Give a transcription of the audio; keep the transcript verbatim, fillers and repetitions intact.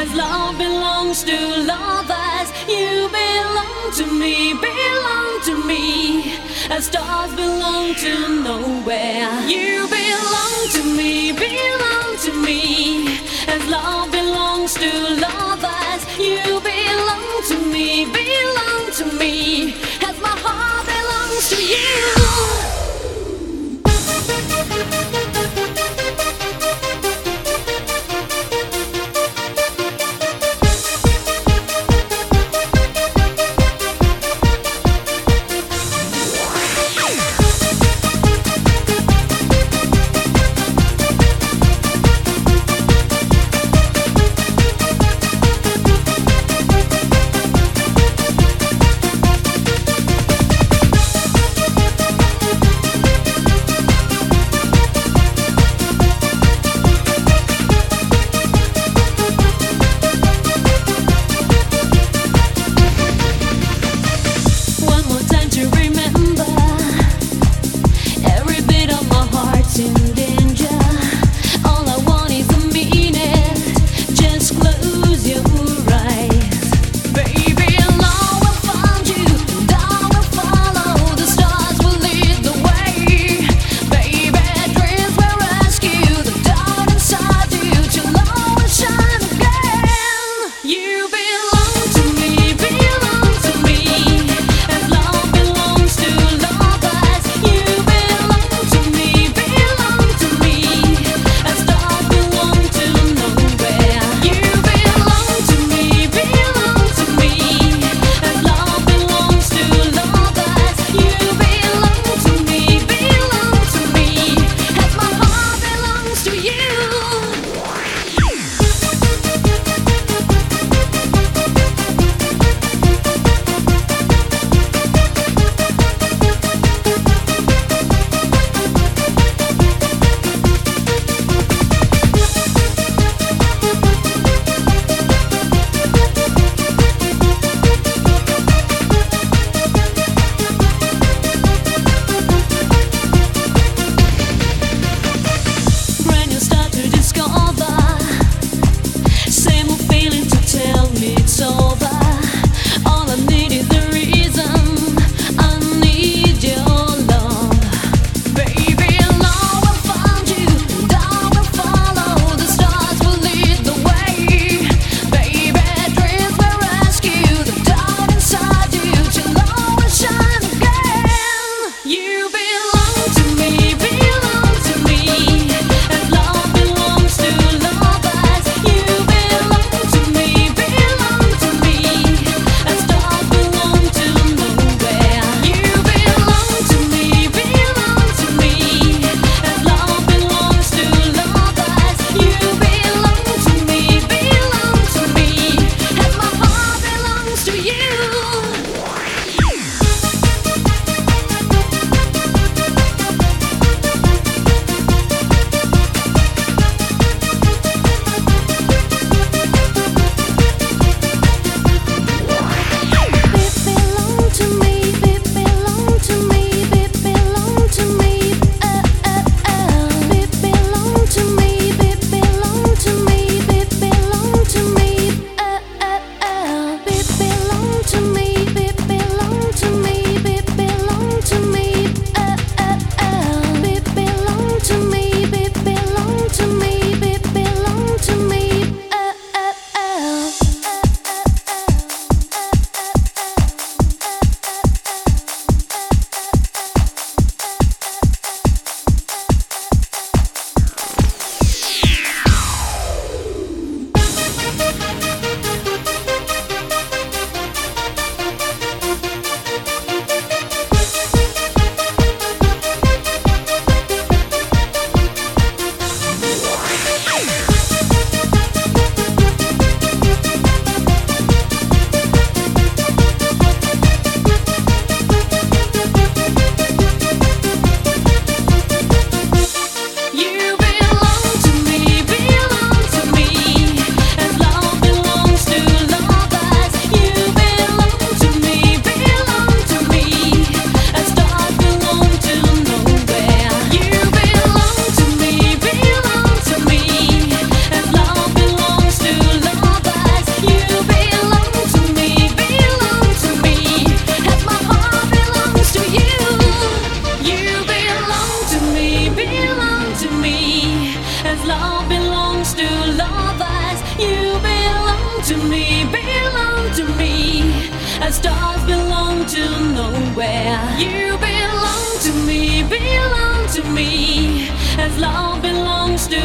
As love belongs to lovers, you belong to me, belong to me. As stars belong to nowhere, you belong to me, belong to me. As love belongs to lovers, you belong to me, belong to me. As my heart belongs to you. to me, as stars belong to nowhere. You belong to me, belong to me, as love belongs to